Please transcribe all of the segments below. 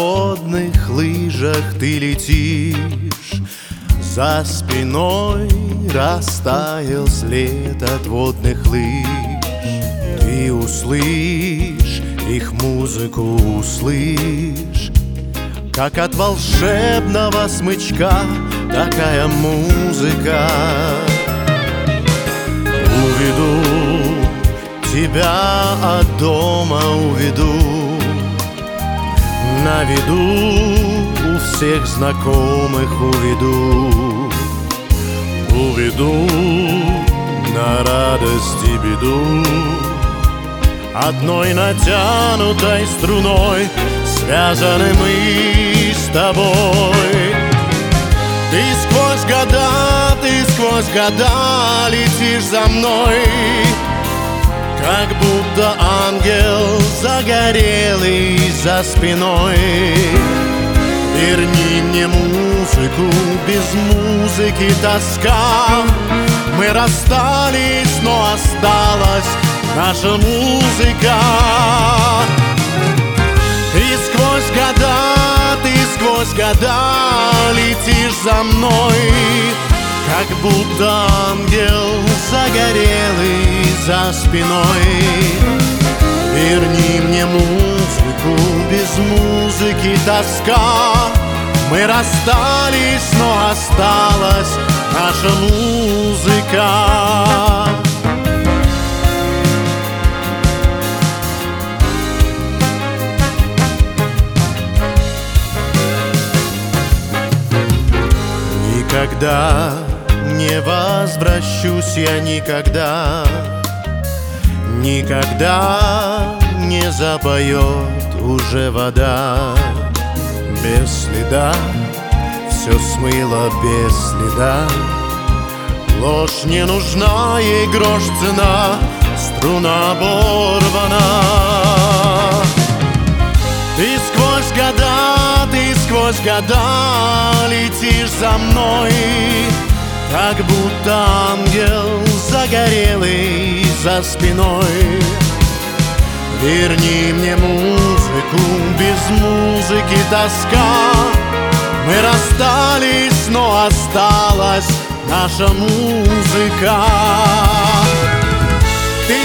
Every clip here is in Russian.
водных лыжах ты летишь, за спиной растаял след от водных лыж. Ты услышь их музыку, услышь, как от волшебного смычка такая музыка. Уведу тебя от дома, уведу, на виду у всех знакомых уведу. Уведу на радость и беду, одной натянутой струной связаны мы с тобой. Ты сквозь года летишь за мной, как будто ангел загорелый за спиной. Верни мне музыку, без музыки тоска. Мы расстались, но осталась наша музыка. Ты сквозь года летишь за мной, как будто ангел загорелый за спиной. Верни мне музыку, без музыки тоска. Мы расстались, но осталась наша музыка. Никогда не возвращусь я, никогда, никогда не запоет уже вода. Без следа все смыло, без следа. Ложь не нужна, ей грош цена, струна оборвана. Ты сквозь года летишь за мной, как будто ангел загорелый за спиной. Верни мне музыку, без музыки тоска. Мы расстались, но осталась наша музыка. Ты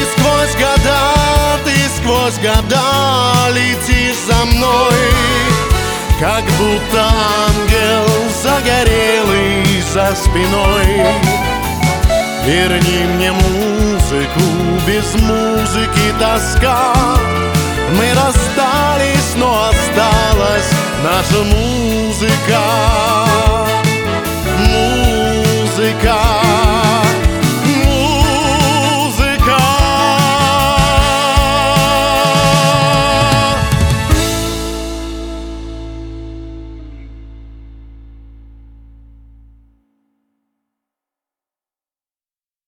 сквозь года летишь за мной, как будто ангел загорелый за спиной. Верни мне музыку, без музыки тоска. Мы расстались, но осталась наша музыка. Музыка.